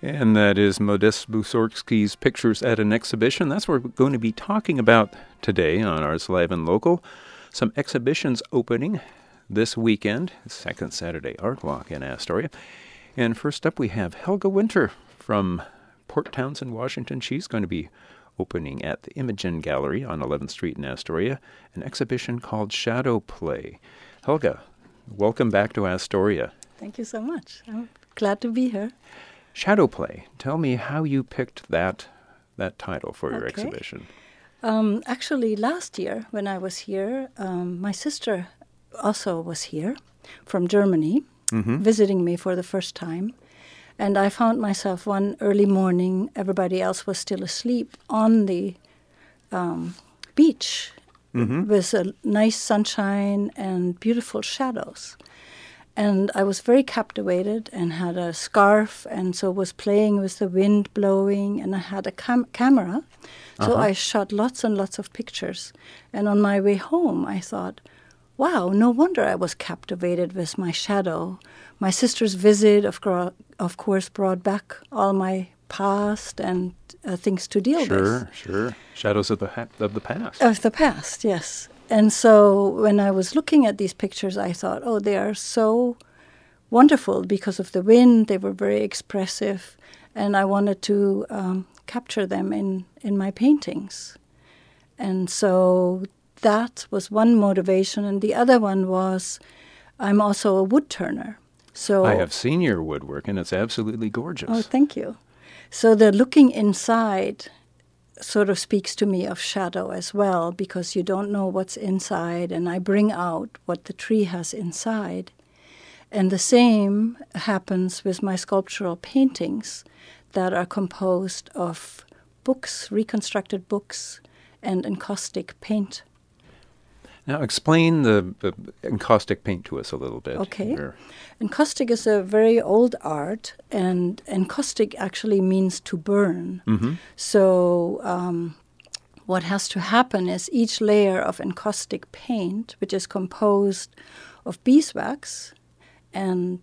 And that is Modest Mussorgsky's Pictures at an Exhibition. That's what we're going to be talking about today on Arts Live and Local. Some exhibitions opening this weekend, second Saturday Art Walk in Astoria. And first up we have Helga Winter from Port Townsend, Washington. She's going to be opening at the Imogen Gallery on 11th Street in Astoria, an exhibition called Shadow Play. Helga, welcome back to Astoria. Thank you so much. I'm glad to be here. Shadow Play. Tell me how you picked that title for your exhibition. Actually, last year when I was here, my sister also was here from Germany, visiting me for the first time. And I found myself one early morning, everybody else was still asleep, on the beach with a nice sunshine and beautiful shadows. And I was very captivated and had a scarf, and so was playing with the wind blowing, and I had a camera. So I shot lots and lots of pictures. And on my way home, I thought, wow, no wonder I was captivated with my shadow. My sister's visit, of course, brought back all my past and things to deal with. Sure. Shadows of the past. Of the past, yes. And so when I was looking at these pictures, I thought, oh, they are so wonderful because of the wind. They were very expressive, and I wanted to capture them in my paintings. And so that was one motivation. And the other one was I'm also a wood turner. So I have seen your woodwork, and it's absolutely gorgeous. Oh, thank you. So the looking inside sort of speaks to me of shadow as well, because you don't know what's inside, and I bring out what the tree has inside. And the same happens with my sculptural paintings that are composed of books, reconstructed books, and encaustic paint. Now explain the encaustic paint to us a little bit. Okay. Here. Encaustic is a very old art, and encaustic actually means to burn. So what has to happen is each layer of encaustic paint, which is composed of beeswax and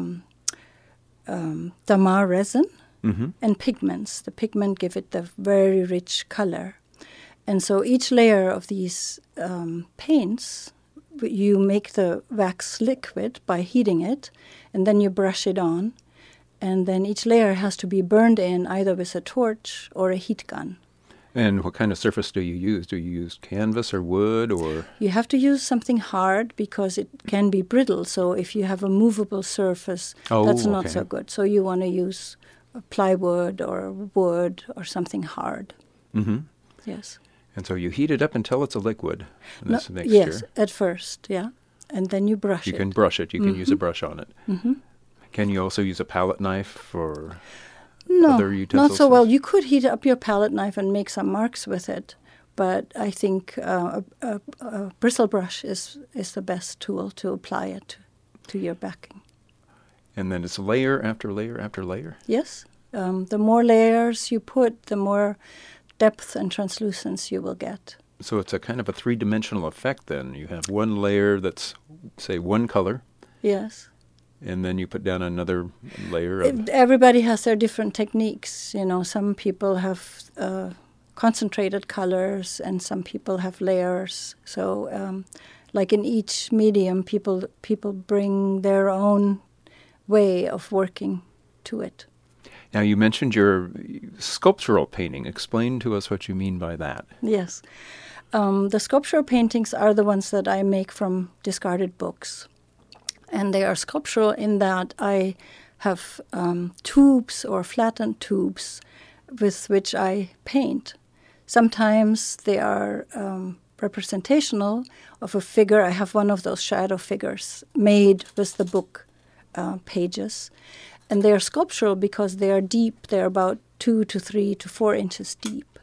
damar resin and pigments. The pigment give it the very rich color. And so each layer of these paints, you make the wax liquid by heating it, and then you brush it on. And then each layer has to be burned in either with a torch or a heat gun. And what kind of surface do you use? Do you use canvas or wood or? You have to use something hard because it can be brittle. So if you have a movable surface, that's not so good. So you want to use plywood or wood or something hard. Yes. And so you heat it up until it's a liquid, this mixture. Yes, at first, yeah. And then you brush it. You can brush it. You can use a brush on it. Can you also use a palette knife for other utensils? Not so well. You could heat up your palette knife and make some marks with it, but I think a bristle brush is the best tool to apply it to your backing. And then it's layer after layer after layer? Yes. The more layers you put, the more depth and translucence you will get. So it's a kind of a three-dimensional effect then. You have one layer that's, say, one color. Yes. And then you put down another layer of... Everybody has their different techniques. You know, some people have concentrated colors and some people have layers. So like in each medium, people bring their own way of working to it. Now, you mentioned your sculptural painting. Explain to us what you mean by that. Yes. The sculptural paintings are the ones that I make from discarded books. And they are sculptural in that I have tubes or flattened tubes with which I paint. Sometimes they are representational of a figure. I have one of those shadow figures made with the book pages. And they are sculptural because they are deep. They're about 2 to 3 to 4 inches deep.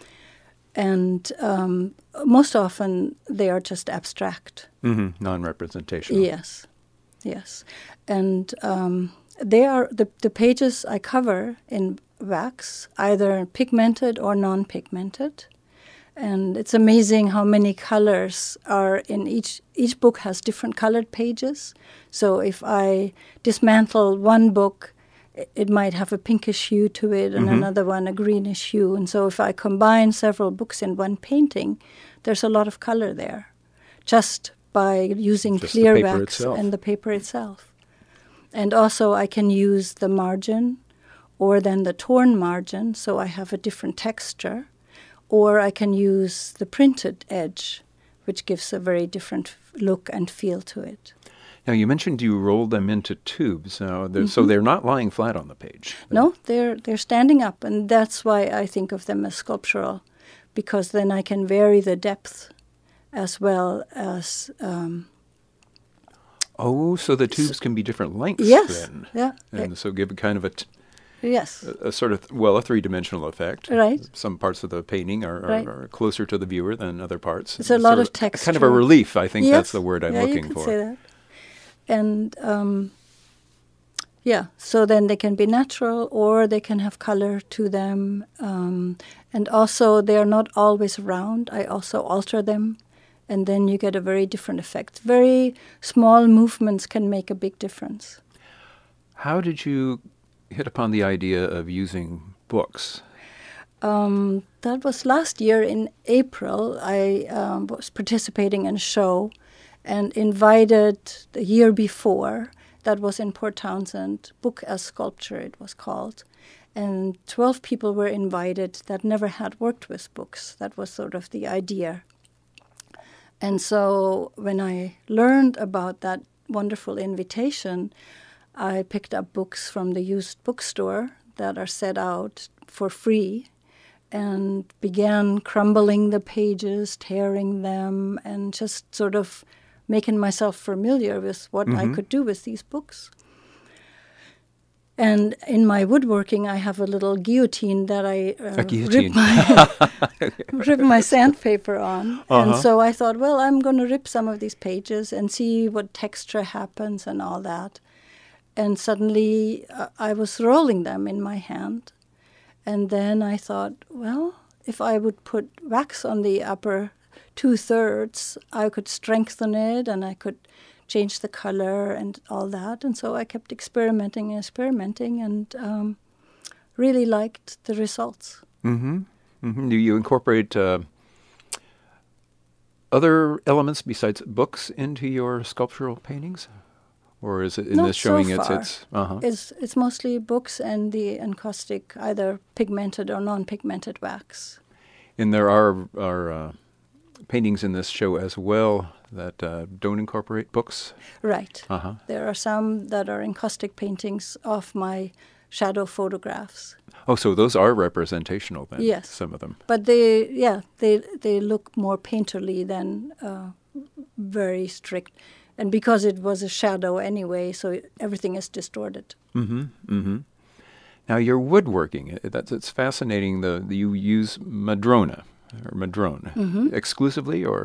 And most often they are just abstract. Non-representational. Yes. And they are the pages I cover in wax, either pigmented or non-pigmented. And it's amazing how many colors are in each book has different colored pages. So if I dismantle one book it might have a pinkish hue to it and another one a greenish hue. And so if I combine several books in one painting, there's a lot of color there just by using Just clear the paper wax itself. and the paper itself. And also I can use the margin or then the torn margin, so I have a different texture. Or I can use the printed edge, which gives a very different look and feel to it. Now, you mentioned you rolled them into tubes. Now, so they're not lying flat on the page. No, they're standing up, and that's why I think of them as sculptural, because then I can vary the depth as well as... so the tubes can be different lengths yes, then. yeah. And so give a kind of Yes. a sort of, a three-dimensional effect. Right. Some parts of the painting are closer to the viewer than other parts. It's a lot of texture. Kind of a relief, I think yes. that's the word I'm looking you for. Say that. And, so then they can be natural or they can have color to them. And also they are not always round. I also alter them. And then you get a very different effect. Very small movements can make a big difference. How did you hit upon the idea of using books? That was last year in April. I was participating in a show and invited the year before, that was in Port Townsend, Book as Sculpture it was called. And 12 people were invited that never had worked with books. That was sort of the idea. And so when I learned about that wonderful invitation, I picked up books from the used bookstore that are set out for free and began crumbling the pages, tearing them, and just sort of making myself familiar with what I could do with these books. And in my woodworking, I have a little guillotine that I rip my sandpaper on. And so I thought, well, I'm going to rip some of these pages and see what texture happens and all that. And suddenly I was rolling them in my hand. And then I thought, well, if I would put wax on the upper 2/3, I could strengthen it and I could change the color and all that. And so I kept experimenting and really liked the results. Do you incorporate other elements besides books into your sculptural paintings? Or is it in Not this showing so far. It's mostly books and the encaustic, either pigmented or non-pigmented wax. And there are paintings in this show as well that don't incorporate books? Right. There are some that are encaustic paintings of my shadow photographs. Oh, so those are representational then? Yes. Some of them. But they look more painterly than very strict. And because it was a shadow anyway, so everything is distorted. Now, your woodworking, it's fascinating. You use madrone exclusively, or?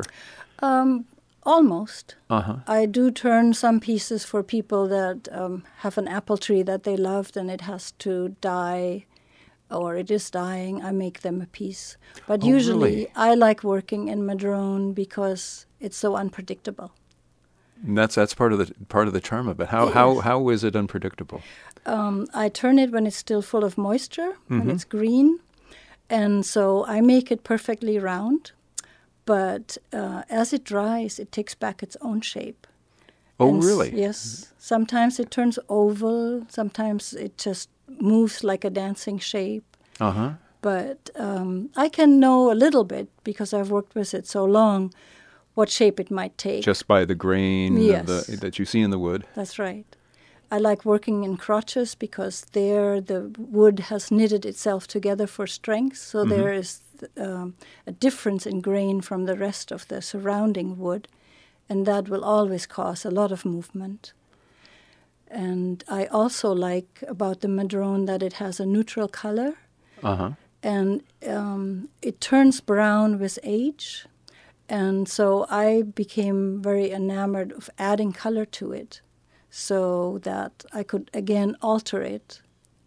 Almost. I do turn some pieces for people that have an apple tree that they loved and it has to die, or it is dying. I make them a piece. But usually really? I like working in madrone because it's so unpredictable. And that's part of the charm of it. How is it unpredictable? I turn it when it's still full of moisture, when it's green, and so I make it perfectly round. But as it dries, it takes back its own shape. Oh, really? Yes. Sometimes it turns oval. Sometimes it just moves like a dancing shape. But I can know a little bit, because I've worked with it so long, what shape it might take. Just by the grain Yes. that you see in the wood? That's right. I like working in crotches because there the wood has knitted itself together for strength, so there is a difference in grain from the rest of the surrounding wood, and that will always cause a lot of movement. And I also like about the madrone that it has a neutral color, and it turns brown with age. And so I became very enamored of adding color to it so that I could, again, alter it.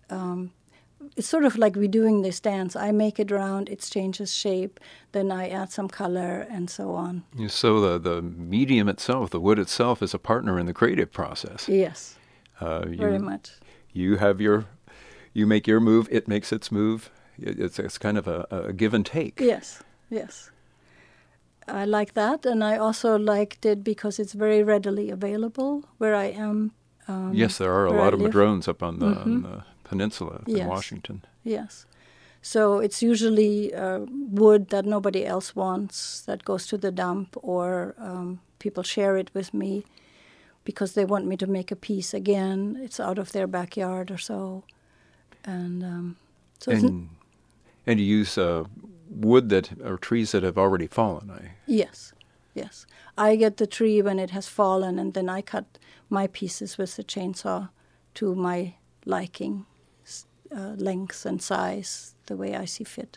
It's sort of like redoing this dance. I make it round, it changes shape, then I add some color, and so on. So the medium itself, the wood itself, is a partner in the creative process. Yes, very much. You have you make your move, it makes its move. It's kind of a give and take. Yes, yes. I like that, and I also liked it because it's very readily available where I am. Yes, there are a where lot I of live. madrones up on the peninsula in Yes. Washington. Yes. So it's usually wood that nobody else wants that goes to the dump, or people share it with me because they want me to make a piece again. It's out of their backyard or so. And so and you use wood or trees that have already fallen. yes, yes. I get the tree when it has fallen, and then I cut my pieces with the chainsaw to my liking, length and size, the way I see fit.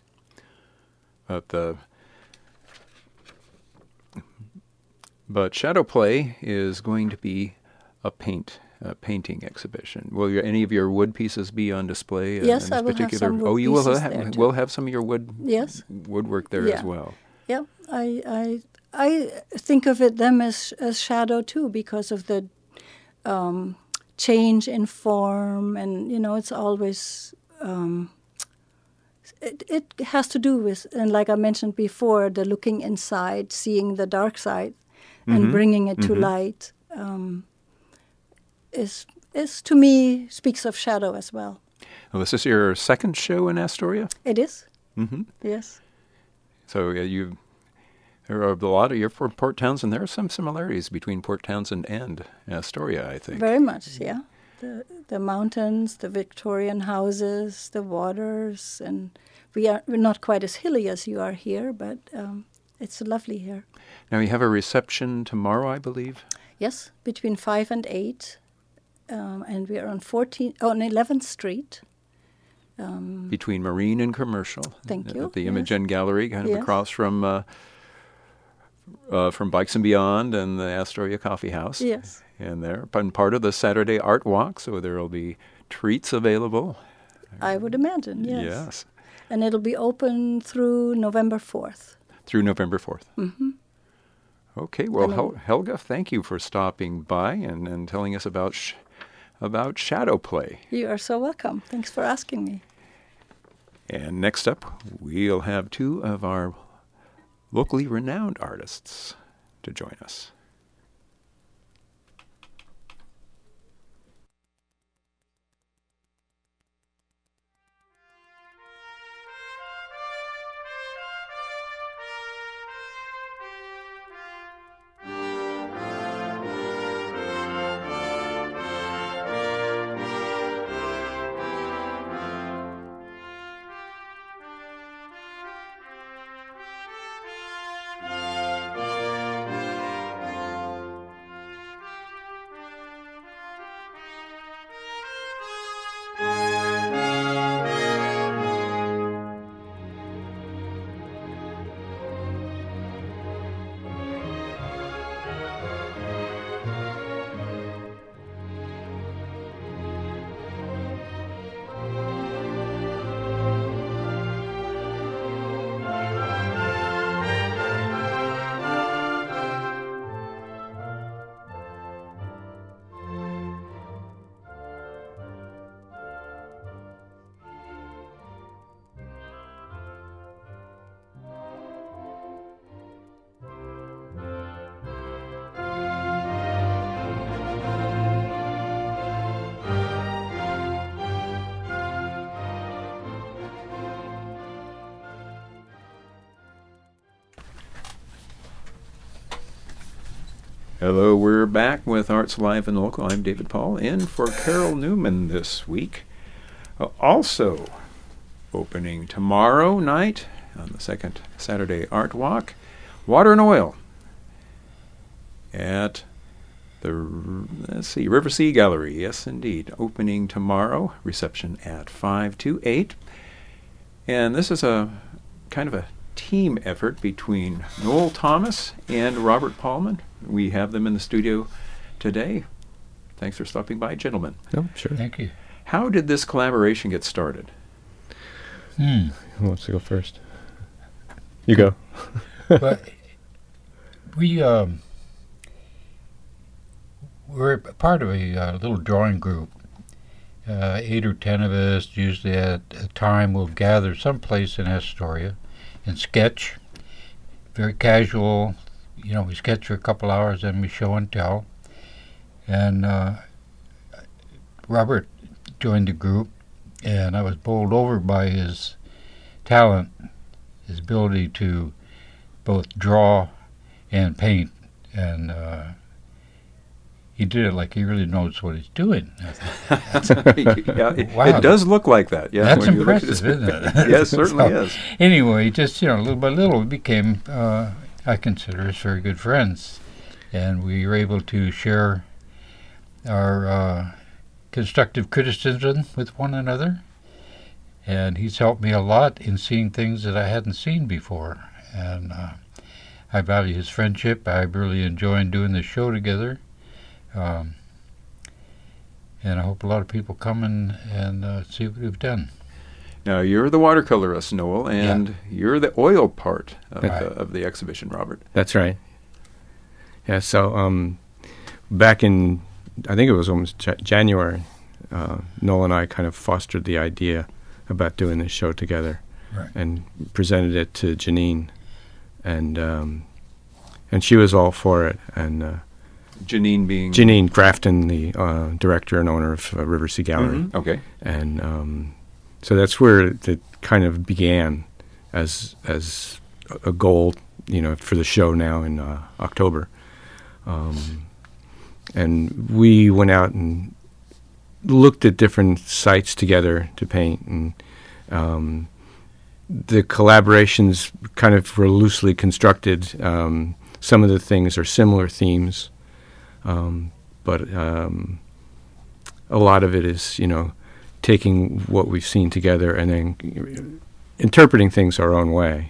But Shadow Play is going to be a painting exhibition. Will any of your wood pieces be on display? Yes, in this I will particular? have some wood Oh, you will pieces there too. will have some of your woodwork there Yeah. as well. Yeah, I think of them as shadow too, because of the change in form, and it's always it has to do with, and like I mentioned before, the looking inside, seeing the dark side, and bringing it to light is to me speaks of shadow as well. Well, this is your second show in Astoria? It is. Mm-hmm. Yes. So there are a lot of you're from Port Townsend. There are some similarities between Port Townsend and Astoria, I think. Very much, yeah. The mountains, the Victorian houses, the waters, and we're not quite as hilly as you are here, but it's lovely here. Now you have a reception tomorrow, I believe. Yes, between 5 and 8, and we are on 11th Street. Between Marine and Commercial. Thank you. At the Yes. Imogen Gallery, kind of Yes. across from Bikes and Beyond and the Astoria Coffee House. Yes. And they're part of the Saturday Art Walk, so there will be treats available. I would imagine, yes. Yes. And it'll be open through November 4th. Through November 4th. Mm-hmm. Okay, well, Helga, thank you for stopping by and telling us about Shadow Play. You are so welcome. Thanks for asking me. And next up, we'll have two of our locally renowned artists to join us. Hello, we're back with Arts Live and Local. I'm David Paul, in for Carol Newman this week. Also opening tomorrow night on the second Saturday Art Walk, Water and Oil at the, River Sea Gallery. Yes, indeed. Opening tomorrow, reception at 5 to 8. And this is a kind of a team effort between Noel Thomas and Robert Paulman. We have them in the studio today. Thanks for stopping by, gentlemen. Oh, sure. Thank you. How did this collaboration get started? Who wants to go first? You go. Well, we're part of a little drawing group 8 or 10 of us, usually at a time, will gather someplace in Astoria and sketch. Very casual. We sketch for a couple hours, then we show and tell. And Robert joined the group, and I was bowled over by his talent, his ability to both draw and paint. And he did it like he really knows what he's doing. Wow, it does look like that. Yeah, that's impressive, isn't it? Yes, certainly is. Anyway, just little by little, we became, I consider us very good friends, and we were able to share our constructive criticism with one another. And he's helped me a lot in seeing things that I hadn't seen before, and I value his friendship. I really enjoy doing the show together. And I hope a lot of people come and see what we've done. Now, you're the watercolorist, Noel, and you're the oil part of the exhibition, Robert. That's right. Yeah, so back in, I think it was almost January, Noel and I kind of fostered the idea about doing this show together, and presented it to Janine, and she was all for it, and Janine being? Janine Grafton, the director and owner of River Sea Gallery. Mm-hmm. Okay. And so that's where it kind of began as a goal, for the show now in October. And we went out and looked at different sites together to paint, and the collaborations kind of were loosely constructed. Some of the things are similar themes. But a lot of it is, taking what we've seen together and then interpreting things our own way.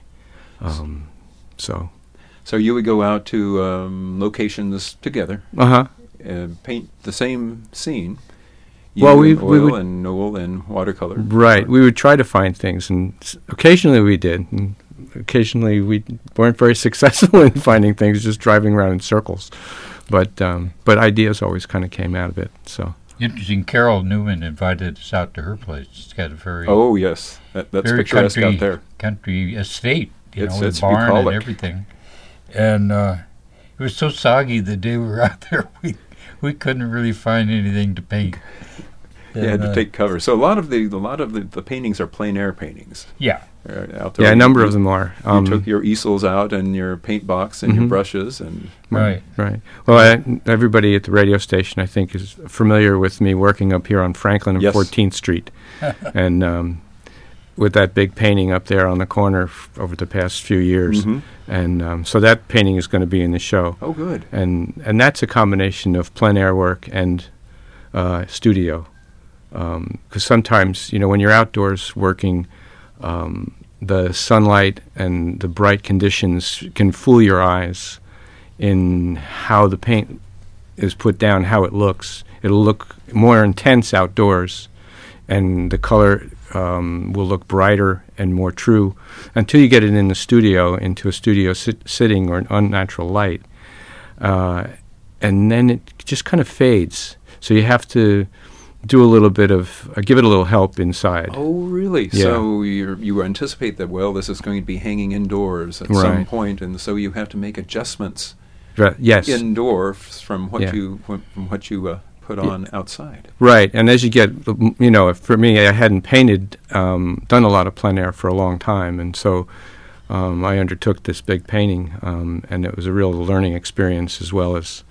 So you would go out to locations together, and paint the same scene. We would, and Noel in watercolor. Right. We would try to find things, and occasionally we did. And occasionally we weren't very successful in finding things, just driving around in circles. But ideas always kind of came out of it. So interesting. Carol Newman invited us out to her place. She's got a very yes, that's picturesque out there. Country estate, it's with barn bucolic. And everything. And it was so soggy the day we were out there, we couldn't really find anything to paint. You had to take cover. So a lot of the paintings are plein air paintings. Yeah. Out there. Yeah, a number of them are. You took your easels out and your paint box and your brushes and right. Well, everybody at the radio station, I think, is familiar with me working up here on Franklin and 14th Street, and with that big painting up there on the corner over the past few years, and so that painting is going to be in the show. Oh, good. And that's a combination of plein air work and studio, because sometimes when you're outdoors working. The sunlight and the bright conditions can fool your eyes in how the paint is put down, how it looks. It'll look more intense outdoors, and the color will look brighter and more true until you get it in the studio, into a studio sitting or an unnatural light. And then it just kind of fades. So you have to do a little bit of, give it a little help inside. Oh, really? Yeah. So you anticipate that, this is going to be hanging indoors at some point, and so you have to make adjustments yes. indoors from what you put on outside. Right, and as you get, for me, I hadn't painted, done a lot of plein air for a long time, and so I undertook this big painting, and it was a real learning experience as well as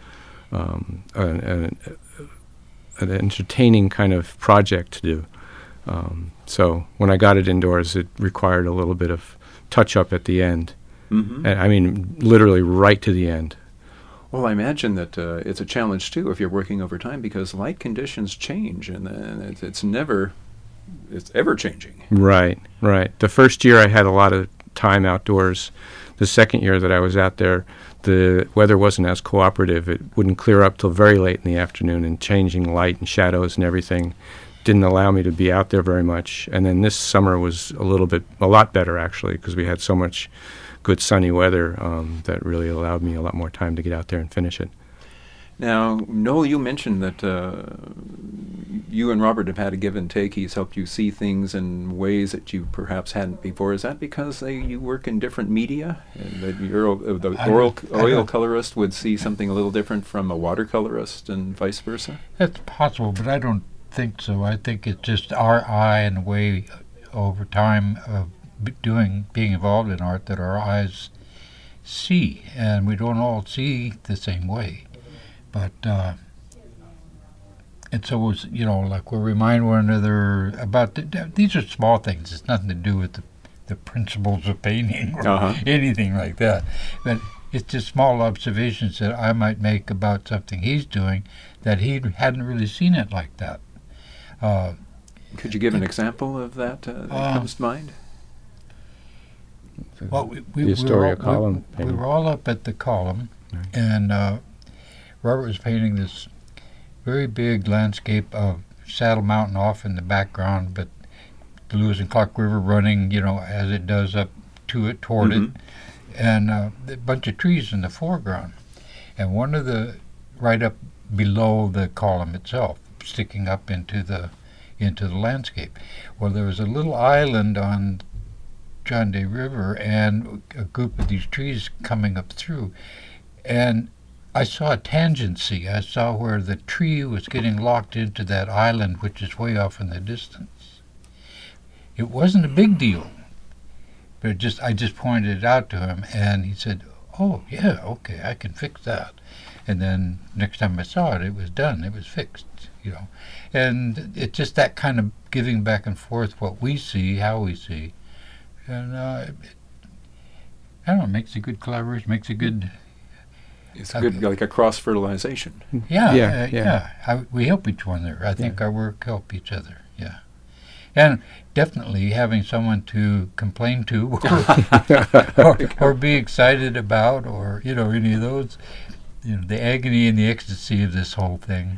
an entertaining kind of project to do. So when I got it indoors, it required a little bit of touch-up at the end. Mm-hmm. And I mean, literally right to the end. Well, I imagine that it's a challenge, too, if you're working over time, because light conditions change, and it's ever changing. Right. The first year I had a lot of time outdoors. The second year that I was out there, the weather wasn't as cooperative. It wouldn't clear up till very late in the afternoon, and changing light and shadows and everything didn't allow me to be out there very much. And then this summer was a lot better, actually, because we had so much good sunny weather that really allowed me a lot more time to get out there and finish it. Now, Noel, you mentioned that you and Robert have had a give and take. He's helped you see things in ways that you perhaps hadn't before. Is that because you work in different media? And that the oil colorist would see something a little different from a watercolorist and vice versa? That's possible, but I don't think so. I think it's just our eye and the way over time of being involved in art that our eyes see, and we don't all see the same way. But and so it's, like we'll remind one another about these are small things. It's nothing to do with the principles of painting or anything like that. But it's just small observations that I might make about something he's doing that he hadn't really seen it like that. Could you give an example of that that comes to mind? Well, the Astoria column. We were all up at the column, right. And Robert was painting this very big landscape of Saddle Mountain off in the background, but the Lewis and Clark River running, as it does up to it, toward it, and a bunch of trees in the foreground. And one of the, right up below the column itself, sticking up into the landscape. Well, there was a little island on John Day River and a group of these trees coming up through. And I saw a tangency. I saw where the tree was getting locked into that island, which is way off in the distance. It wasn't a big deal, but I just pointed it out to him, and he said, "Oh, yeah, okay, I can fix that." And then next time I saw it, it was done. It was fixed, And it's just that kind of giving back and forth what we see, how we see. And I don't know, it makes a good collaboration, makes a good... It's good, like a cross-fertilization. Yeah. We help each other. I think our work help each other, yeah. And definitely having someone to complain to or be excited about or, any of those, the agony and the ecstasy of this whole thing.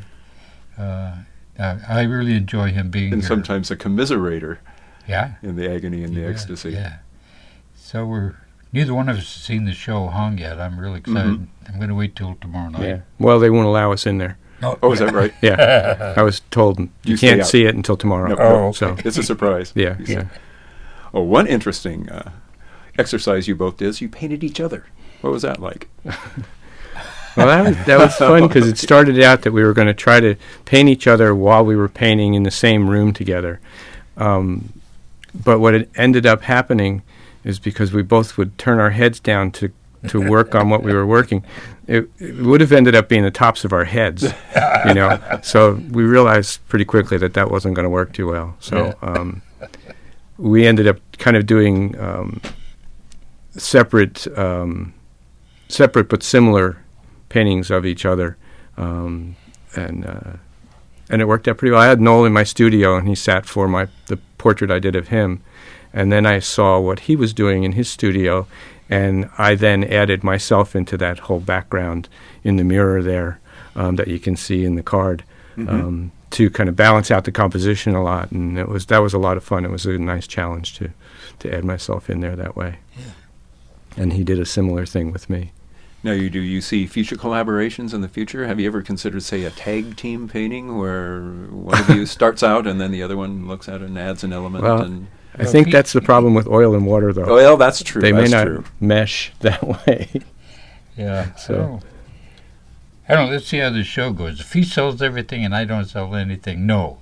I really enjoy him being and here. Sometimes a commiserator. Yeah. In the agony and the ecstasy. Yeah. So neither one of us has seen the show hung yet. I'm really excited. I'm going to wait till tomorrow night. Yeah. Well, they won't allow us in there. Oh, is that right? Yeah. I was told you can't see it until tomorrow. No, okay. So it's a surprise. Yeah. Oh, one interesting exercise you both did is you painted each other. What was that like? Well, that was fun because it started out that we were going to try to paint each other while we were painting in the same room together. But what had ended up happening is because we both would turn our heads down to work on what we were working, it would have ended up being the tops of our heads, So we realized pretty quickly that wasn't going to work too well. So we ended up kind of doing separate but similar paintings of each other, and it worked out pretty well. I had Noel in my studio, and he sat for the portrait I did of him, and then I saw what he was doing in his studio, and I then added myself into that whole background in the mirror there that you can see in the card to kind of balance out the composition a lot, and that was a lot of fun. It was a nice challenge to add myself in there that way. Yeah. And he did a similar thing with me. Now, you see future collaborations in the future? Have you ever considered, say, a tag team painting where one of you starts out and then the other one looks at it and adds an element? Well, I think that's the problem with oil and water, though. Well, that's true. They may not mesh that way. Yeah. So I don't know. Let's see how this show goes. If he sells everything and I don't sell anything, no.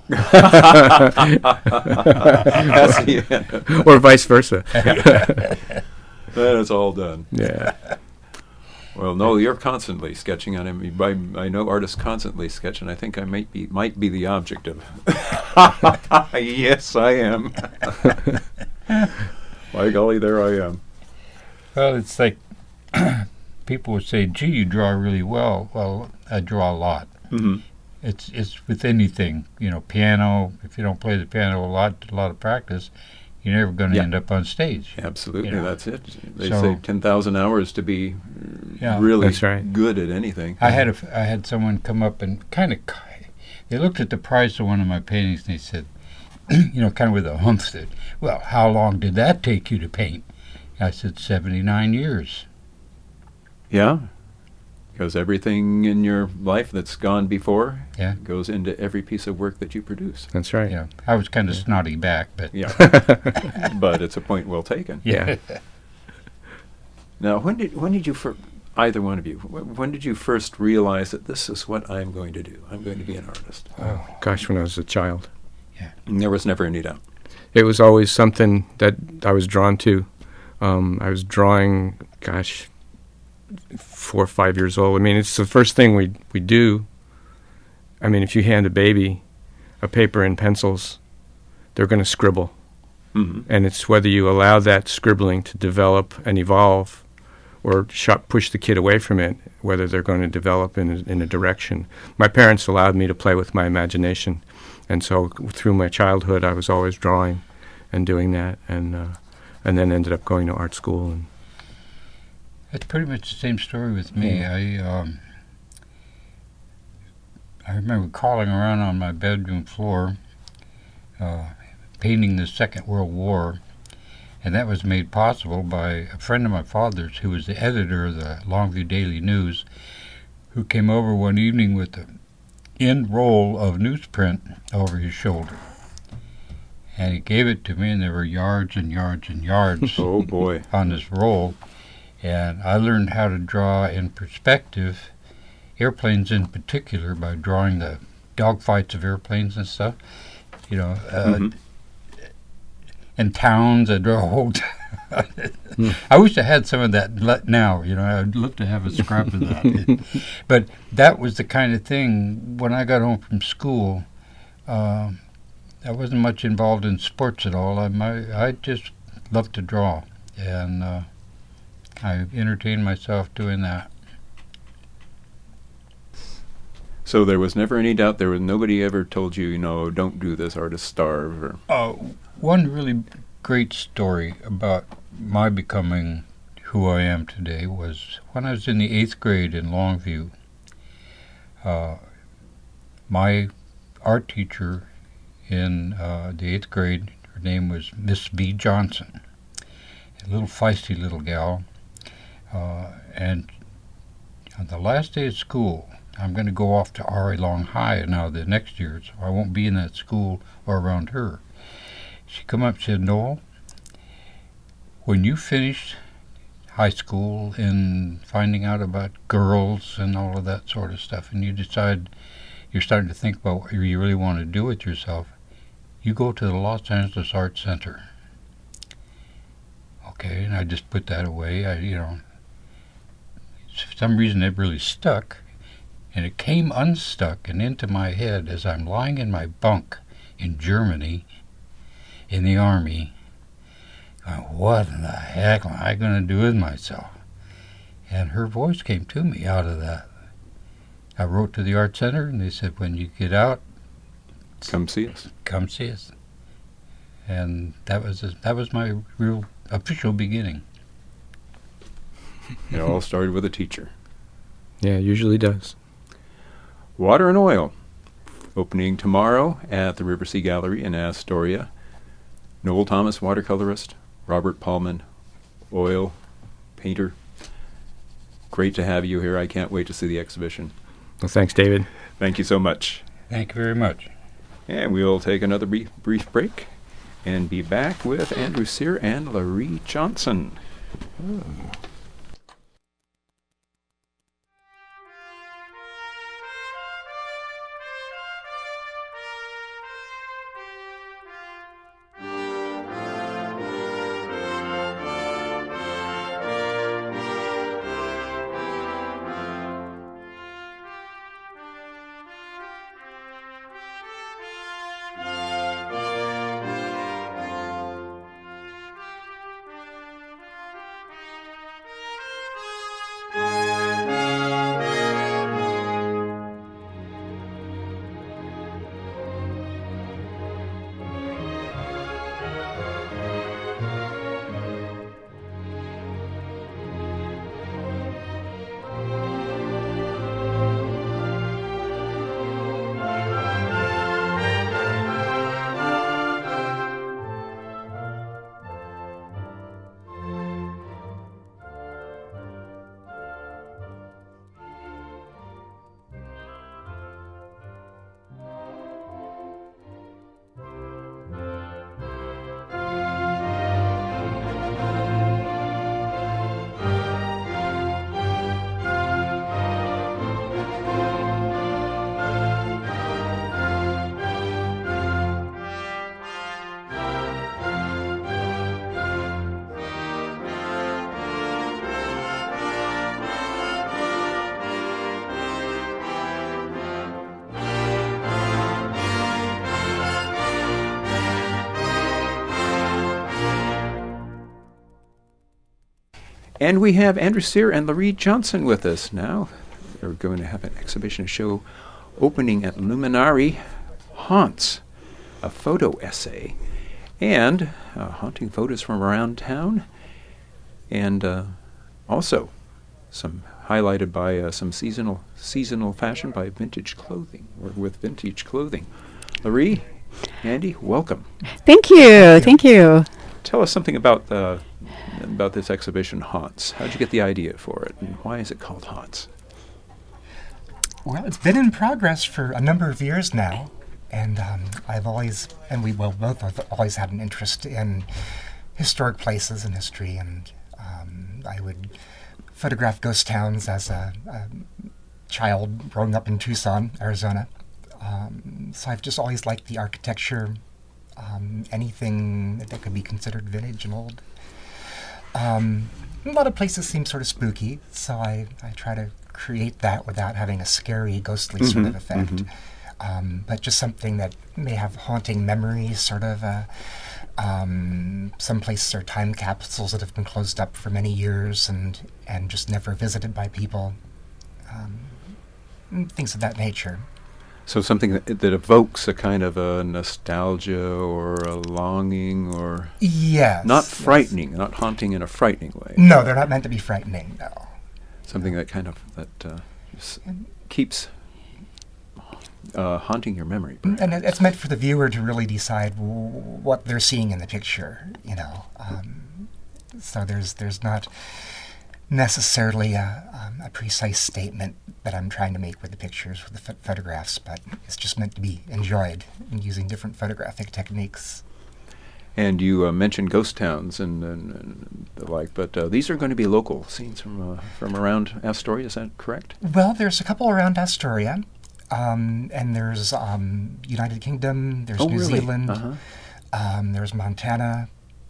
Or vice versa. Then it's all done. Yeah. Well, no, you're constantly sketching on him. I know artists constantly sketch, and I think I might be the object of. Yes, I am. By golly, there I am. Well, it's like people would say, "Gee, you draw really well." Well, I draw a lot. Mm-hmm. It's with anything, piano. If you don't play the piano a lot of practice, you're never going to end up on stage. Absolutely, that's it. They say 10,000 hours to be really good at anything. I had someone come up and they looked at the price of one of my paintings and they said, kind of with a humph, said, "Well, how long did that take you to paint?" I said, 79 years. Yeah. Because everything in your life that's gone before Yeah. goes into every piece of work that you produce. That's right. Yeah. I was kind of snotty back, but Yeah. But it's a point well taken. Yeah. Now, when did you either one of you, when did you first realize that this is what I'm going to do? I'm going to be an artist. Oh, gosh, when I was a child. And there was never any doubt. It was always something that I was drawn to. I was drawing, 4 or 5 years old. I mean, it's the first thing we do. I mean, if you hand a baby a paper and pencils, they're going to scribble. Mm-hmm. And it's whether you allow that scribbling to develop and evolve or push the kid away from it, whether they're going to develop in a direction. My parents allowed me to play with my imagination. And so through my childhood, I was always drawing and doing that, and then ended up going to art school. And it's pretty much the same story with me. Yeah. I remember crawling around on my bedroom floor, painting the Second World War, and that was made possible by a friend of my father's who was the editor of the Longview Daily News, who came over one evening with the end roll of newsprint over his shoulder. And he gave it to me, and there were yards and yards and yards Oh, boy. on this roll. And I learned how to draw in perspective, airplanes in particular, by drawing the dogfights of airplanes and stuff. You know, and towns. I draw a whole I wish I had some of that now. You know, I'd love to have a scrap of that. But that was the kind of thing, when I got home from school, I wasn't much involved in sports at all. I just loved to draw, and I entertained myself doing that. So there was never any doubt. There was nobody ever told you, don't do this, artists starve. Or One really great story about my becoming who I am today was when I was in the 8th grade in Longview. My art teacher in the 8th grade, her name was Miss B. Johnson, a little feisty little gal. And on the last day of school, I'm going to go off to R.A. Long High now the next year, so I won't be in that school or around her. She come up and said, "Noel, when you finished high school and finding out about girls and all of that sort of stuff, and you decide you're starting to think about what you really want to do with yourself, you go to the Los Angeles Art Center." Okay, and I just put that away. For some reason it really stuck, and it came unstuck and into my head as I'm lying in my bunk in Germany in the Army, going, what in the heck am I going to do with myself? And her voice came to me out of that. I wrote to the Art Center, and they said, when you get out, come see us. Come see us. And that was my real official beginning. It all started with a teacher. yeah, it usually does. Water and Oil, opening tomorrow at the River Sea Gallery in Astoria. Noel Thomas, watercolorist. Robert Paulman, oil painter. Great to have you here. I can't wait to see the exhibition. Well, thanks, David. Thank you so much. Thank you very much. And we'll take another brief break and be back with Andrew Sear and Laurie Johnson. And we have Andrew Sear and Laurie Johnson with us now. They're going to have an exhibition show opening at Luminari Haunts, a photo essay, and haunting photos from around town, and also some highlighted by some seasonal fashion by vintage clothing, or with vintage clothing. Laurie, Andy, welcome. Thank you. Thank you. Tell us something about this exhibition, Haunts. How did you get the idea for it, and why is it called Haunts? Well, it's been in progress for a number of years now, and we both have always had an interest in historic places and history, and I would photograph ghost towns as a child growing up in Tucson, Arizona. So I've just always liked the architecture, anything that could be considered vintage and old. A lot of places seem sort of spooky, so I try to create that without having a scary, ghostly sort of effect. But just something that may have haunting memories, sort of. Some places are time capsules that have been closed up for many years and just never visited by people. Things of that nature. So something that evokes a kind of a nostalgia or a longing, or yes, not frightening, not haunting in a frightening way. No, they're not meant to be frightening. No, something that kind of keeps haunting your memory. Perhaps. And it's meant for the viewer to really decide what they're seeing in the picture. So there's not necessarily a precise statement that I'm trying to make with the pictures, with the photographs, but it's just meant to be enjoyed and using different photographic techniques. And you mentioned ghost towns and the like, but these are going to be local scenes from around Astoria, is that correct? Well, there's a couple around Astoria, and there's United Kingdom, there's New Zealand, there's Montana,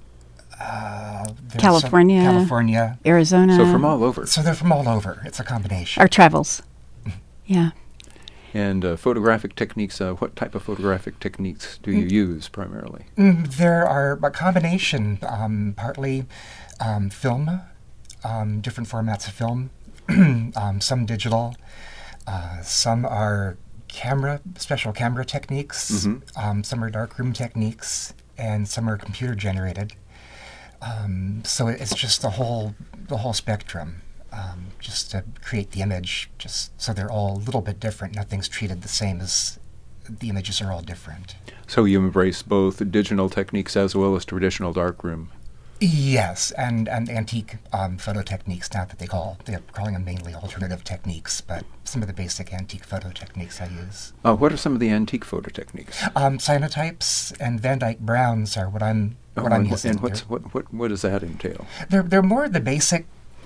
California, Arizona. So from all over. So they're from all over. It's a combination. Our travels. Yeah. And photographic techniques, what type of photographic techniques do you use primarily? There are a combination, partly film, different formats of film, some digital, some are special camera techniques, some are darkroom techniques, and some are computer generated. So it's just the whole spectrum, just to create the image, just so they're all a little bit different. Nothing's treated the same, as the images are all different. So you embrace both digital techniques as well as traditional darkroom. Yes, and antique photo techniques. Not that they're calling them mainly alternative techniques, but some of the basic antique photo techniques I use. What are some of the antique photo techniques? Cyanotypes and Van Dyke Browns are what I'm using. And what does that entail? They're more the basic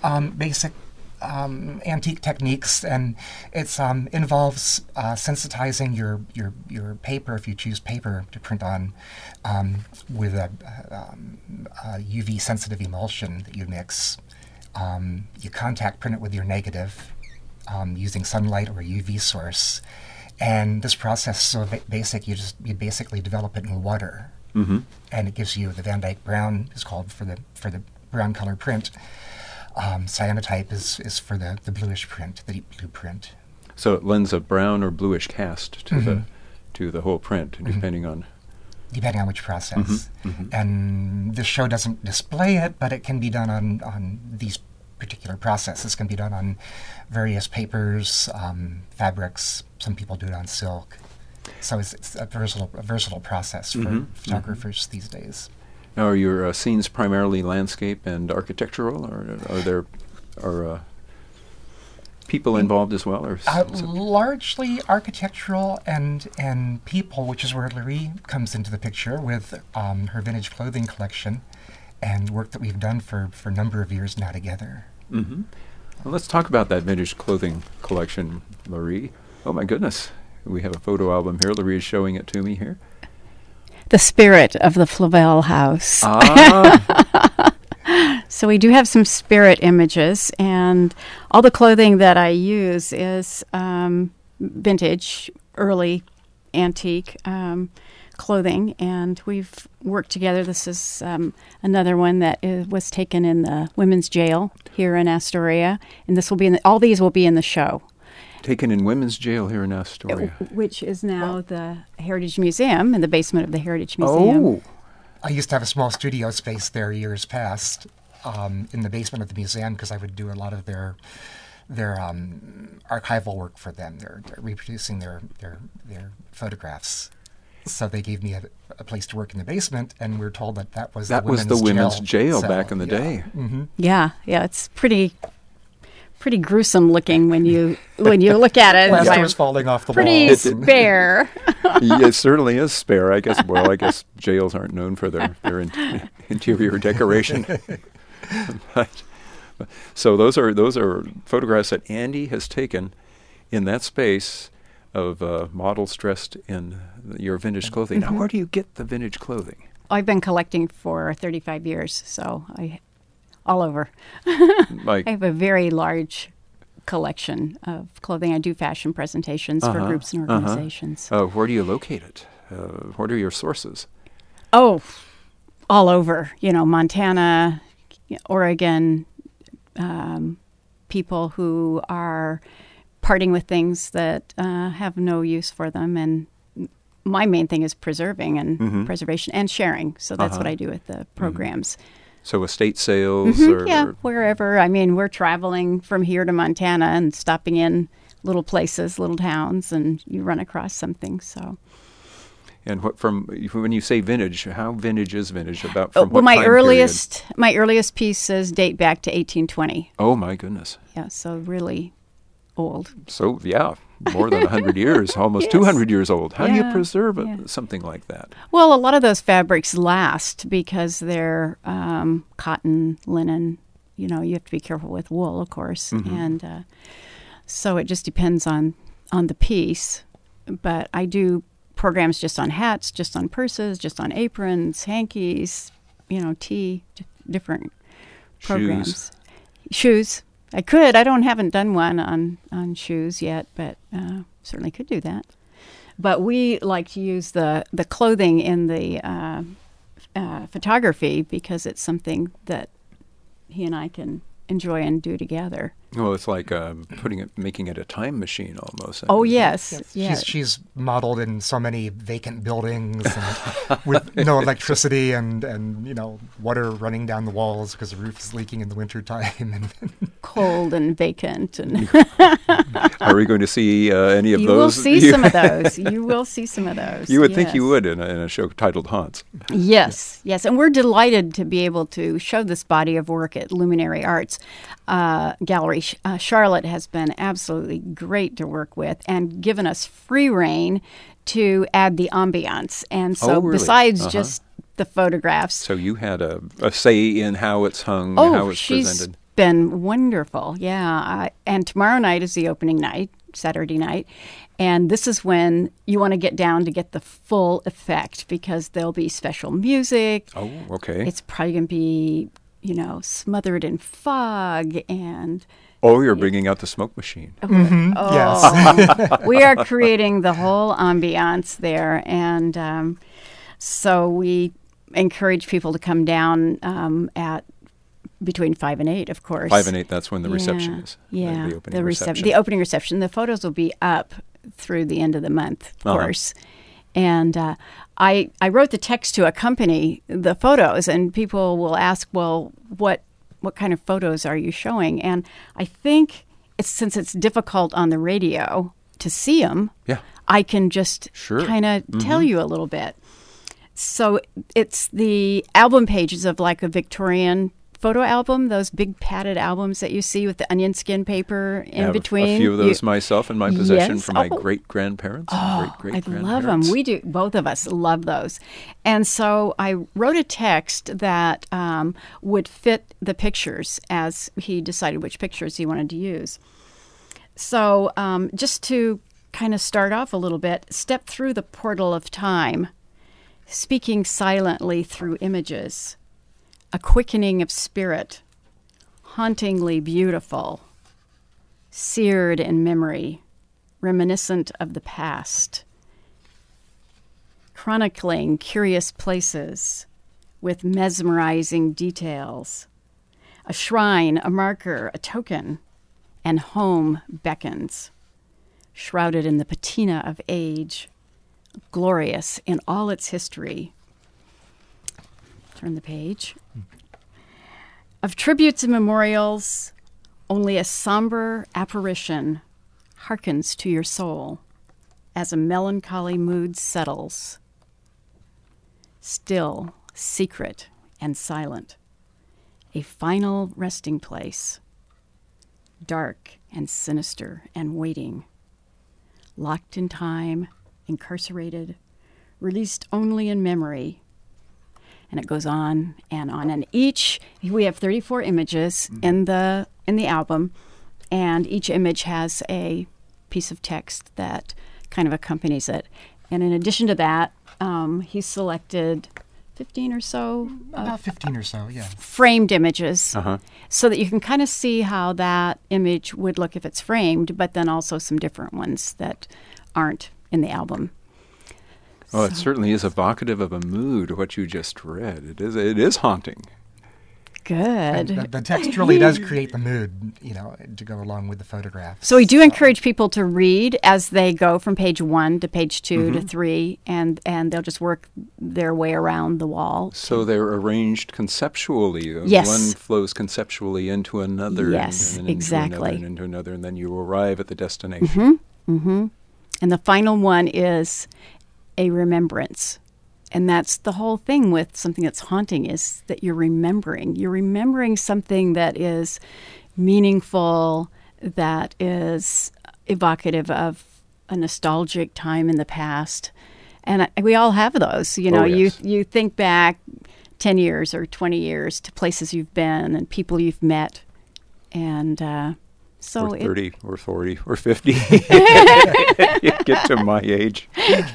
antique techniques, and it's involves sensitizing your paper, if you choose paper to print on, with a UV sensitive emulsion that you mix. You contact print it with your negative using sunlight or a UV source, and this process is so basic. You basically develop it in water, and it gives you the Van Dyke Brown is called for the brown color print. Cyanotype is for the bluish print, the deep blue print. So it lends a brown or bluish cast to the whole print, depending on which process. And this show doesn't display it, but it can be done on these particular processes. It can be done on various papers, fabrics. Some people do it on silk. So it's a versatile process for photographers these days. Now, are your scenes primarily landscape and architectural, or are there people involved as well? Or largely architectural and people, which is where Laurie comes into the picture with her vintage clothing collection and work that we've done for a number of years now together. Well, let's talk about that vintage clothing collection, Laurie. Oh, my goodness. We have a photo album here. Laurie is showing it to me here. The spirit of the Flavel house. So we do have some spirit images, and all the clothing that I use is vintage, early antique clothing, and we've worked together. This is another one that was taken in the women's jail here in Astoria, and this will be all these will be in the show. Taken in women's jail here in Astoria. Which is now the Heritage Museum, in the basement of the Heritage Museum. Oh, I used to have a small studio space there years past, in the basement of the museum, because I would do a lot of their archival work for them. They're reproducing their photographs. So they gave me a place to work in the basement, and we were told that was the women's jail So, back in the day. Mm-hmm. Yeah, it's pretty gruesome looking when you look at it. Plaster It's was falling off the pretty walls. spare. Yeah, it certainly is spare. I guess jails aren't known for their interior decoration. So those are photographs that Andy has taken in that space of models dressed in your vintage clothing. Now, where do you get the vintage clothing? I've been collecting for 35 years, so all over. I have a very large collection of clothing. I do fashion presentations for groups and organizations. Where do you locate it? What are your sources? Oh, all over. Montana, Oregon, people who are parting with things that have no use for them. And my main thing is preserving and preservation and sharing. So that's what I do with the programs. So estate sales? Yeah, wherever. I mean, we're traveling from here to Montana and stopping in little places, little towns, and you run across something. So. And when you say vintage, how vintage is vintage? About Well, from what my time earliest pieces date back to 1820. Oh my goodness! Yeah, so really old. So more than 100 years, almost 200 years old. How do you preserve something like that? Well, a lot of those fabrics last because they're cotton, linen. You have to be careful with wool, of course, and so it just depends on the piece. But I do programs just on hats, just on purses, just on aprons, hankies, different programs. Shoes. I haven't done one on shoes yet, but certainly could do that. But we like to use the clothing in the photography because it's something that he and I can enjoy and do together. Well, it's like making it a time machine almost. Oh, yes. Yes. She's modeled in so many vacant buildings and with no electricity and water running down the walls because the roof is leaking in the wintertime. And cold and vacant. And Are we going to see any of those? You will see some of those. You will see some of those. You would think you would in a show titled Haunts. Yes. And we're delighted to be able to show this body of work at Luminary Arts Gallery. Charlotte has been absolutely great to work with and given us free rein to add the ambiance. And so besides just the photographs. So you had a say in how it's hung, how it's presented. She's been wonderful, yeah. And tomorrow night is the opening night, Saturday night. And this is when you want to get down to get the full effect because there'll be special music. Oh, okay. It's probably going to be, smothered in fog and... Oh, you're bringing out the smoke machine. Mm-hmm. Oh, yes. We are creating the whole ambiance there. And so we encourage people to come down at between 5 and 8, of course. 5 and 8, that's when the reception is. Yeah, the opening reception. The opening reception. The photos will be up through the end of the month, of course. And I wrote the text to accompany the photos, and people will ask, well, what kind of photos are you showing? And I think since it's difficult on the radio to see them, I can just kind of tell you a little bit. So it's the album pages of like a Victorian photo album, those big padded albums that you see with the onion skin paper in between. A few of those myself in my possession from my great-grandparents. I love them. We do. Both of us love those. And so I wrote a text that would fit the pictures as he decided which pictures he wanted to use. So just to kind of start off a little bit, step through the portal of time, speaking silently through images. A quickening of spirit, hauntingly beautiful, seared in memory, reminiscent of the past. chronicling curious places with mesmerizing details. A shrine, a marker, a token, and home beckons, shrouded in the patina of age, glorious in all its history. Turn the page. Of tributes and memorials, only a somber apparition hearkens to your soul as a melancholy mood settles, still, secret, and silent, a final resting place, dark and sinister and waiting, locked in time, incarcerated, released only in memory. And it goes on and on. And we have 34 images in the album, and each image has a piece of text that kind of accompanies it. And in addition to that, he selected 15 or so. About 15 or so, yeah. Framed images, so that you can kind of see how that image would look if it's framed, but then also some different ones that aren't in the album. Well, it certainly is evocative of a mood, what you just read. It is haunting. Good. The text really does create the mood, to go along with the photographs. So we do encourage people to read as they go from page 1 to page 2 to 3, and they'll just work their way around the wall. So they're arranged conceptually. Yes. One flows conceptually into another. Yes, and then exactly. Into another, and then you arrive at the destination. And the final one is a remembrance. And that's the whole thing with something that's haunting, is that you're remembering. You're remembering something that is meaningful, that is evocative of a nostalgic time in the past. And we all have those. Yes. You think back 10 years or 20 years to places you've been and people you've met. And so or 30 or 40 or 50. You get to my age.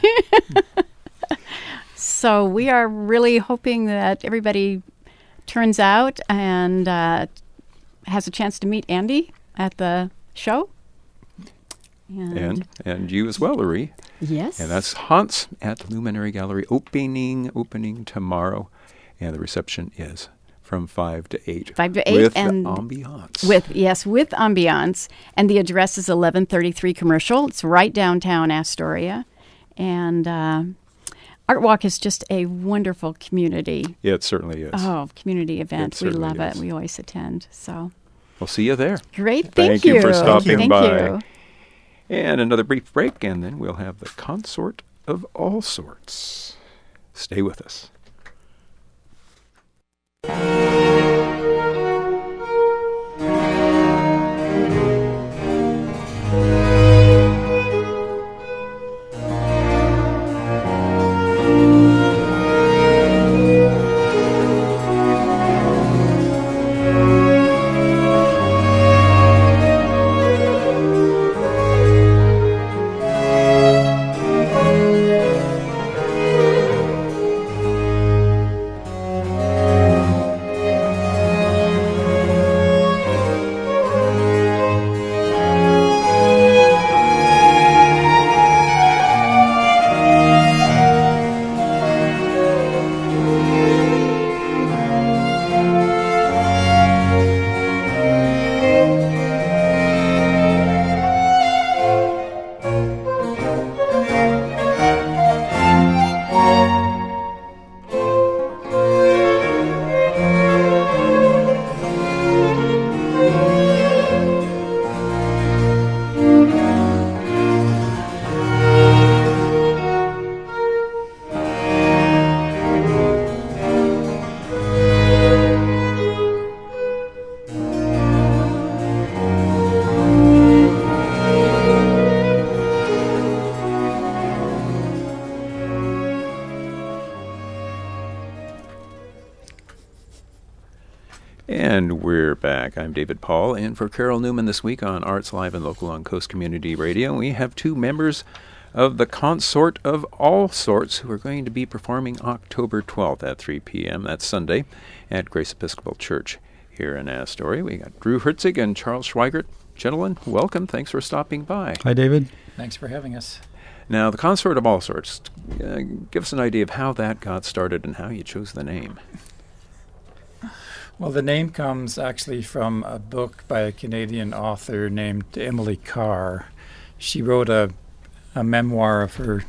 So we are really hoping that everybody turns out and has a chance to meet Andy at the show. And you as well, Larry. Yes. And that's Haunts at Luminary Gallery opening tomorrow. And the reception is from 5 to 8. 5 to 8. With and ambiance. With ambiance. And the address is 1133 Commercial. It's right downtown Astoria. And Art Walk is just a wonderful community. Yeah, it certainly is. Oh, community event. We love it. is. We always attend. So We'll see you there. great. Thank you for stopping Thank by. you. And another brief break, and then we'll have the Consort of All Sorts. Stay with us. And we're back. I'm David Paul, and for Carol Newman this week on Arts Live and Local on Coast Community Radio, we have two members of the Consort of All Sorts who are going to be performing October 12th at 3 p.m. That's Sunday at Grace Episcopal Church here in Astoria. We got Drew Herzig and Charles Schweigert. Gentlemen, welcome. Thanks for stopping by. Hi, David. Thanks for having us. Now, the Consort of All Sorts, give us an idea of how that got started and how you chose the name. Well, the name comes actually from a book by a Canadian author named Emily Carr. She wrote a memoir of her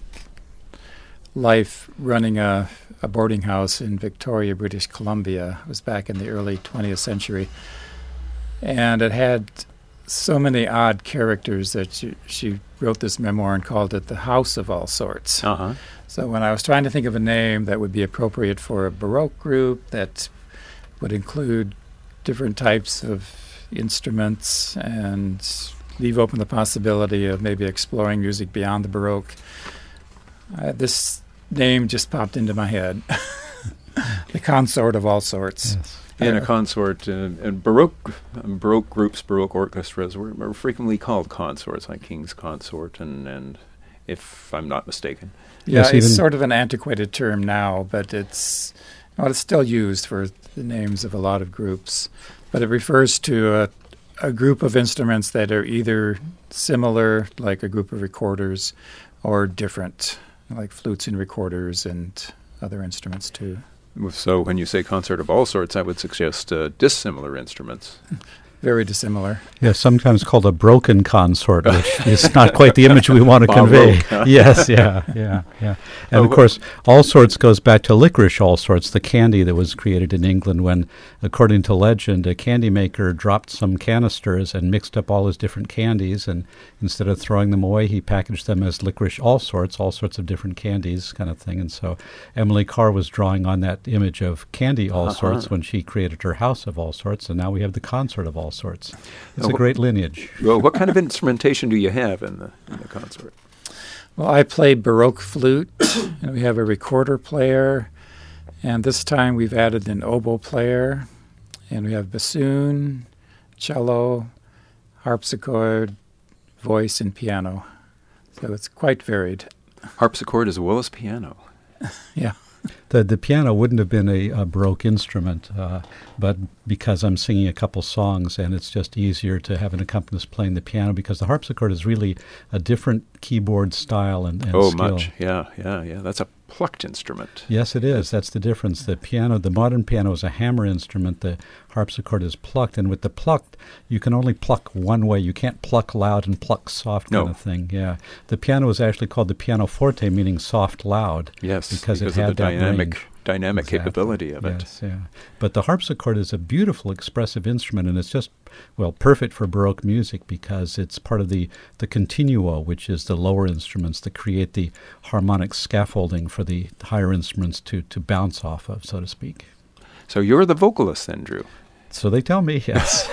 life running a boarding house in Victoria, British Columbia. It was back in the early 20th century. And it had so many odd characters that she wrote this memoir and called it The House of All Sorts. Uh-huh. So when I was trying to think of a name that would be appropriate for a Baroque group that would include different types of instruments and leave open the possibility of maybe exploring music beyond the Baroque, this name just popped into my head. The Consort of All Sorts. Yes. And a consort, and Baroque groups, Baroque orchestras were frequently called consorts, like King's Consort, and if I'm not mistaken. Yeah, Yes, it's even- sort of an antiquated term now, but it's still used for the names of a lot of groups. But it refers to a group of instruments that are either similar, like a group of recorders, or different, like flutes and recorders and other instruments too. So when you say Consort of All Sorts, I would suggest dissimilar instruments. Very dissimilar. Yeah, sometimes called a broken consort, which is not quite the image we want to convey. Baroque, huh? Yes, yeah. And of course, all sorts goes back to licorice all sorts, the candy that was created in England when, according to legend, a candy maker dropped some canisters and mixed up all his different candies, and instead of throwing them away, he packaged them as licorice all sorts of different candies kind of thing. And so Emily Carr was drawing on that image of candy all sorts when she created her House of All Sorts, and now we have the Consort of All Sorts. It's a great lineage. Well, what kind of instrumentation do you have in the consort? Well, I play Baroque flute, and we have a recorder player, and this time we've added an oboe player, and we have bassoon, cello, harpsichord, voice, and piano. So it's quite varied. Harpsichord as well as piano. Yeah. The piano wouldn't have been a Baroque instrument, but because I'm singing a couple songs and it's just easier to have an accompanist playing the piano, because the harpsichord is really a different keyboard style and skill. Much. Yeah. That's a plucked instrument. Yes, it is. That's the difference. The modern piano is a hammer instrument. The harpsichord is plucked, and with the plucked, you can only pluck one way. You can't pluck loud and pluck soft kind of thing. Yeah. The piano is actually called the pianoforte, meaning soft loud. Yes, because it of had the that range. dynamic Exactly. capability of it. Yes, yeah. But the harpsichord is a beautiful, expressive instrument, and it's just, perfect for Baroque music because it's part of the continuo, which is the lower instruments that create the harmonic scaffolding for the higher instruments to bounce off of, so to speak. So you're the vocalist then, Drew. So they tell me, yes.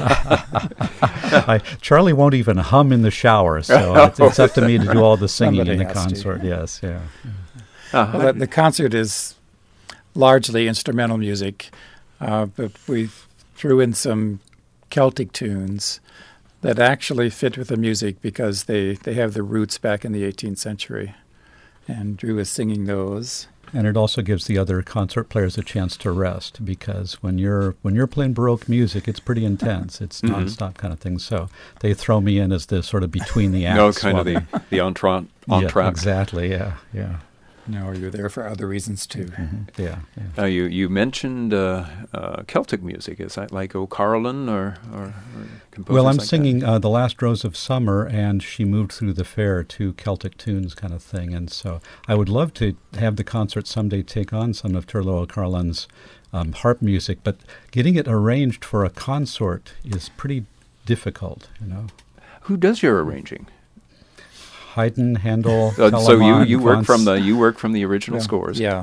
Charlie won't even hum in the shower, so it's up to me to do all the singing Somebody in the has to. consort. Yes, yeah. Well, the concert is largely instrumental music, but we threw in some Celtic tunes that actually fit with the music because they have their roots back in the 18th century. And Drew is singing those. And it also gives the other concert players a chance to rest, because when you're playing Baroque music, it's pretty intense. It's nonstop kind of thing. So they throw me in as the sort of between the acts. No, kind of the entr'acte. Yeah, exactly. Yeah. No, you're there for other reasons too. Mm-hmm. Yeah. Now you mentioned Celtic music. Is that like O'Carolan or composers? Well, I'm like singing The Last Rose of Summer and She Moved Through the Fair, two Celtic tunes kind of thing. And so I would love to have the concert someday take on some of Turlough O'Carolan's harp music, but getting it arranged for a consort is pretty difficult, Who does your arranging? Haydn, Handel, So Telemann, you work Franz. from the original scores. Yeah,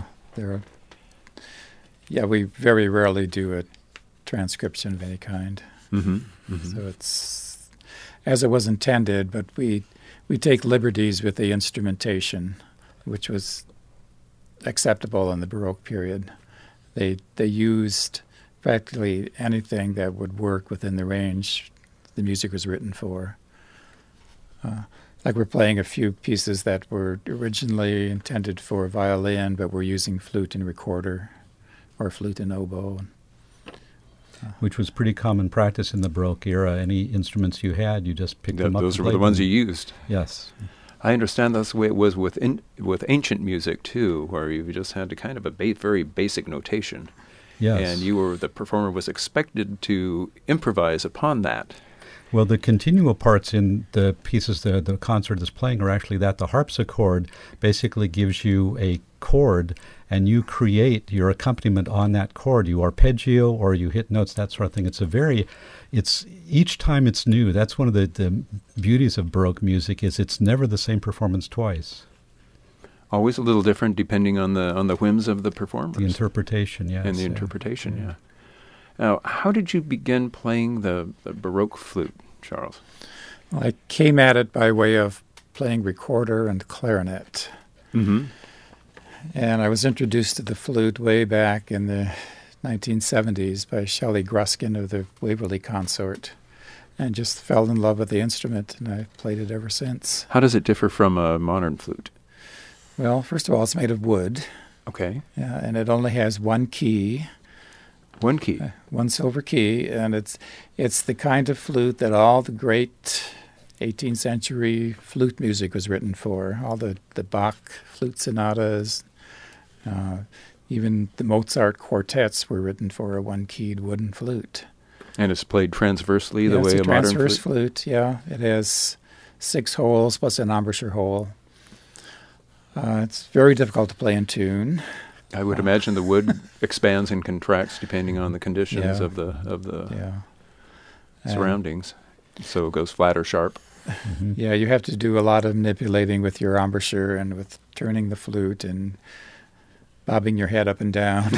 we very rarely do a transcription of any kind. So it's as it was intended, but we take liberties with the instrumentation, which was acceptable in the Baroque period. They used practically anything that would work within the range the music was written for. Like we're playing a few pieces that were originally intended for violin, but we're using flute and recorder, or flute and oboe. Which was pretty common practice in the Baroque era. Any instruments you had, you just picked them up. Those and were the played ones them. you used. Yes. I understand that's the way it was with ancient music too, where you just had to kind of very basic notation. Yes. And the performer was expected to improvise upon that. Well, the continual parts in the pieces the concert is playing are actually that the harpsichord basically gives you a chord, and you create your accompaniment on that chord. You arpeggio or you hit notes, that sort of thing. It's each time it's new. That's one of the beauties of Baroque music, is it's never the same performance twice. Always a little different depending on the whims of the performers. The interpretation, yes. And the interpretation, yeah. Now, how did you begin playing the Baroque flute, Charles? Well, I came at it by way of playing recorder and clarinet. Mm-hmm. And I was introduced to the flute way back in the 1970s by Shelley Gruskin of the Waverly Consort, and just fell in love with the instrument, and I've played it ever since. How does it differ from a modern flute? Well, first of all, it's made of wood. Okay. Yeah, and it only has one key. One key. One silver key, and it's the kind of flute that all the great 18th century flute music was written for. All the Bach flute sonatas, even the Mozart quartets were written for a one-keyed wooden flute. And it's played transversely the way a modern flute? It's a transverse flute, yeah. It has 6 holes plus an embouchure hole. It's very difficult to play in tune. I would imagine the wood expands and contracts depending on the conditions of the surroundings. So it goes flat or sharp. Mm-hmm. Yeah, you have to do a lot of manipulating with your embouchure and with turning the flute and bobbing your head up and down.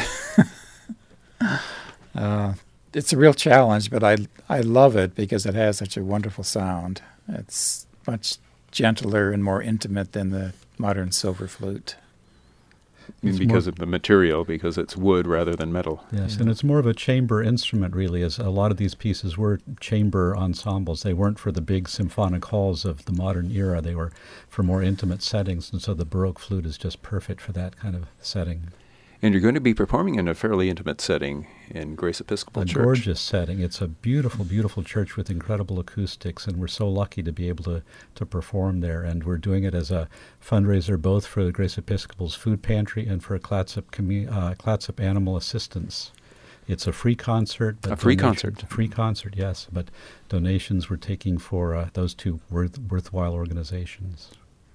It's a real challenge, but I love it because it has such a wonderful sound. It's much gentler and more intimate than the modern silver flute. Because of the material, because it's wood rather than metal. Yes, and it's more of a chamber instrument, really, as a lot of these pieces were chamber ensembles. They weren't for the big symphonic halls of the modern era. They were for more intimate settings, and so the Baroque flute is just perfect for that kind of setting. And you're going to be performing in a fairly intimate setting in Grace Episcopal Church. A gorgeous setting. It's a beautiful, beautiful church with incredible acoustics, and we're so lucky to be able to perform there. And we're doing it as a fundraiser both for the Grace Episcopal's Food Pantry and for Clatsop Animal Assistance. It's a free concert. A free concert. A free concert, yes. But donations we're taking for those two worthwhile organizations.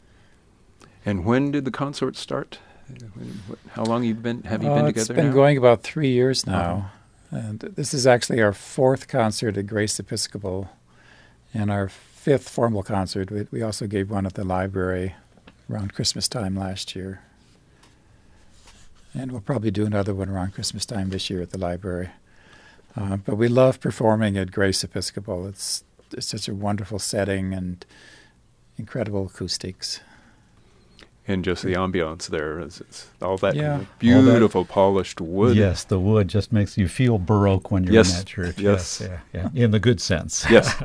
And when did the concert start? How long have you been together now? It's been going about 3 years now. And this is actually our 4th concert at Grace Episcopal and our 5th formal concert. We also gave one at the library around Christmas time last year. And we'll probably do another one around Christmas time this year at the library. But we love performing at Grace Episcopal. It's such a wonderful setting and incredible acoustics. And just the ambiance there, it's all that beautiful polished wood. Yes, the wood just makes you feel Baroque when you're in that church. Yes, yeah, in the good sense. Yes.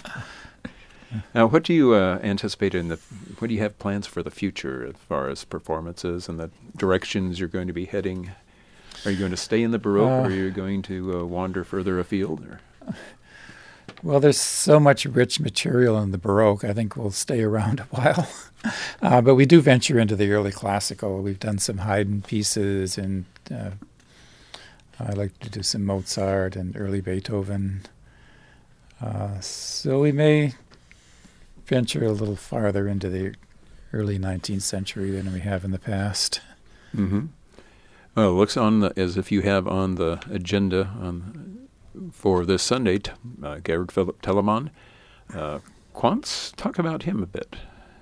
Now, what do you anticipate what do you have plans for the future as far as performances and the directions you're going to be heading? Are you going to stay in the Baroque, or are you going to wander further afield? Or? Well, there's so much rich material in the Baroque. I think we'll stay around a while. But we do venture into the early classical. We've done some Haydn pieces, and I like to do some Mozart and early Beethoven. So we may venture a little farther into the early 19th century than we have in the past. Mm-hmm. Well, it looks as if you have on the agenda for this Sunday, Gerhard Philipp Telemann. Quantz, talk about him a bit.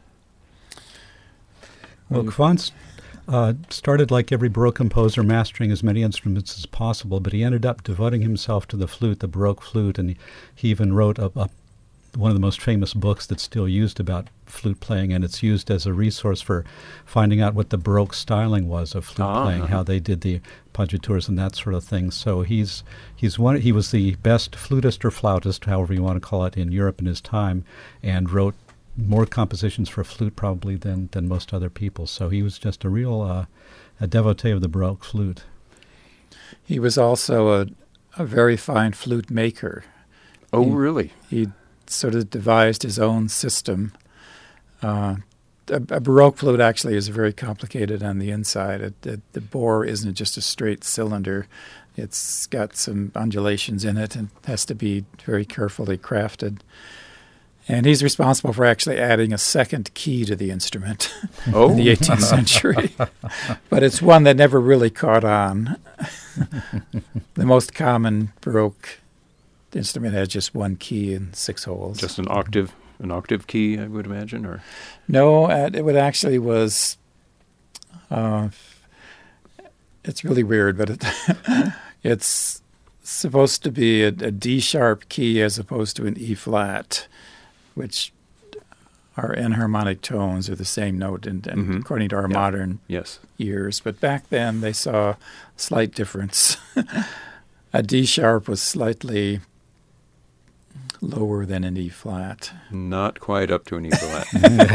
Well, Quantz started like every Baroque composer, mastering as many instruments as possible, but he ended up devoting himself to the flute, the Baroque flute, and he even wrote one of the most famous books that's still used about flute playing, and it's used as a resource for finding out what the Baroque styling was of flute playing, how they did the pagitures and that sort of thing. So he was the best flutist or flautist, however you want to call it, in Europe in his time, and wrote more compositions for flute probably than most other people. So he was just a real a devotee of the Baroque flute. He was also a very fine flute maker. Oh, really? He sort of devised his own system a Baroque flute actually is very complicated on the inside. The bore isn't just a straight cylinder. It's got some undulations in it and has to be very carefully crafted. And he's responsible for actually adding a second key to the instrument in the 18th century. But it's one that never really caught on. The most common Baroque instrument has just one key and 6 holes. Just an octave key, I would imagine, or no, it would actually was. It's really weird, but it's supposed to be a D sharp key as opposed to an E flat, which are enharmonic tones, are the same note, and according to our modern ears. But back then, they saw a slight difference. A D sharp was slightly lower than an E flat. Not quite up to an E flat.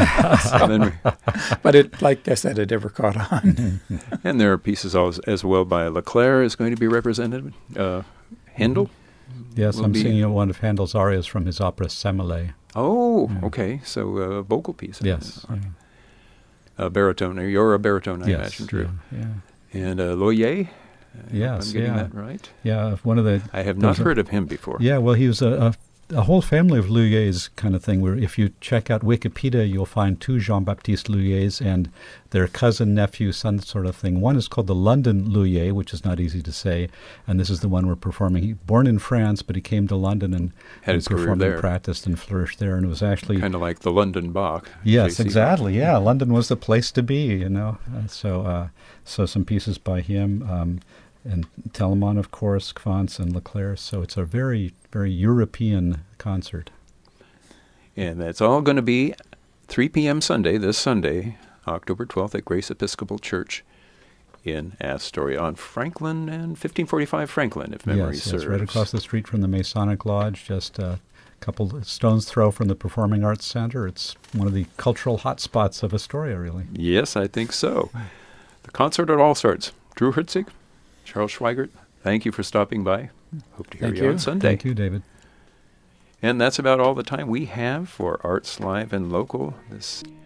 But it, like I said, it never caught on. And there are pieces as well by Leclerc is going to be represented. Handel? Yes, I'm singing one of Handel's arias from his opera Semele. Oh, okay. So a vocal piece. Yes. A baritone. You're a baritone, I imagine, Drew. Yeah. And Loyer? Yes, I'm getting that right? Yeah, one of the... I have not heard of him before. Yeah, well, he was a whole family of Luyers kind of thing, where if you check out Wikipedia, you'll find 2 Jean-Baptiste Luyers and their cousin, nephew, son sort of thing. One is called the London Luyer, which is not easy to say, and this is the one we're performing. He born in France, but he came to London and performed and practiced and flourished there, and it was actually... Kind of like the London Bach. Yes, exactly, Bach. Yeah. London was the place to be, you know. So some pieces by him, and Telemann, of course, Kvantz and Leclerc. So it's a very, very European concert. And that's all going to be 3 p.m. this Sunday, October 12th, at Grace Episcopal Church in Astoria on Franklin and 1545 Franklin, if memory serves. Yes, right across the street from the Masonic Lodge, just a couple stones throw from the Performing Arts Center. It's one of the cultural hotspots of Astoria, really. Yes, I think so. The concert at all sorts. Drew Herzig, Charles Schweigert, thank you for stopping by. Hope to hear you on Sunday. Thank you, David. And that's about all the time we have for Arts Live and Local this